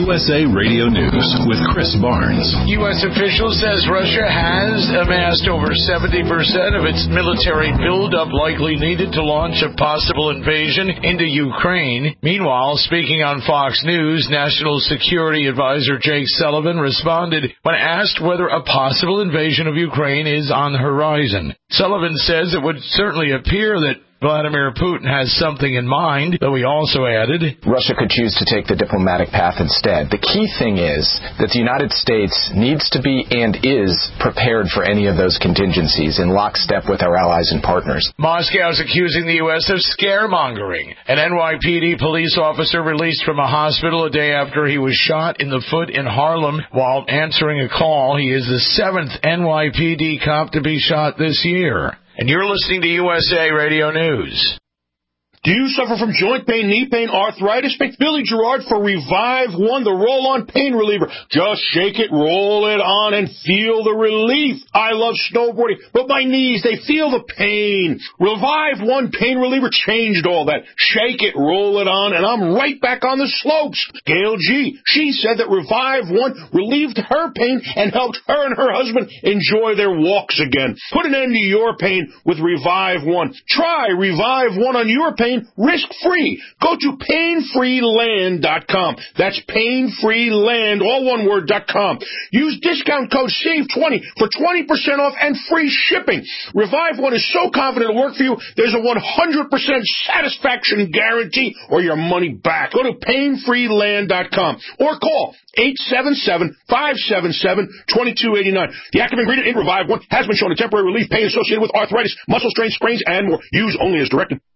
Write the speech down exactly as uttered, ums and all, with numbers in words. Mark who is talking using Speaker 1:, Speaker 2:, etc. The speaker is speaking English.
Speaker 1: U S A Radio News with Chris Barnes.
Speaker 2: U S officials says Russia has amassed over seventy percent of its military buildup likely needed to launch a possible invasion into Ukraine. Meanwhile, speaking on Fox News, National Security Advisor Jake Sullivan responded when asked whether a possible invasion of Ukraine is on the horizon. Sullivan says it would certainly appear that Vladimir Putin has something in mind, though he also added,
Speaker 3: Russia could choose to take the diplomatic path instead. The key thing is that the United States needs to be and is prepared for any of those contingencies in lockstep with our allies and partners.
Speaker 2: Moscow is accusing the U S of scaremongering. An N Y P D police officer released from a hospital a day after he was shot in the foot in Harlem while answering a call. He is the seventh N Y P D cop to be shot this year. And you're listening to U S A Radio News.
Speaker 4: Do you suffer from joint pain, knee pain, arthritis? Pick Billy Gerard for Revive One, the roll-on pain reliever. Just shake it, roll it on, and feel the relief. I love snowboarding, but my knees, they feel the pain. Revive One pain reliever changed all that. Shake it, roll it on, and I'm right back on the slopes. Gail G., she said that Revive One relieved her pain and helped her and her husband enjoy their walks again. Put an end to your pain with Revive One. Try Revive One on your pain risk-free. Go to pain free land dot com. That's pain free land, all one word, dot com. Use discount code save twenty for twenty percent off and free shipping. Revive One is so confident it'll work for you, there's a one hundred percent satisfaction guarantee or your money back. Go to pain free land dot com or call eight seven seven, five seven seven, two two eight nine. The active ingredient in Revive One has been shown to temporary relief pain associated with arthritis, muscle strains, sprains, and more. Use only as directed.